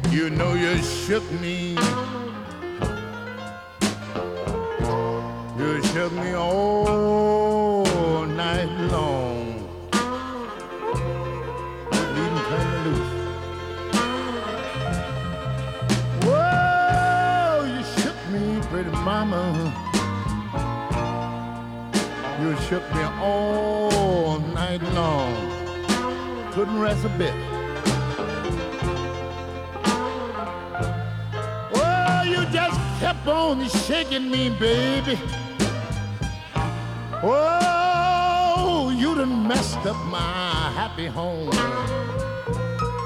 You know you shook me. You shook me all night long. Leave me turn me loose. Whoa, you shook me, pretty mama. You shook me all night long. Couldn't rest a bit. Oh, you just kept on shaking me, baby. Oh, you done messed up my happy home.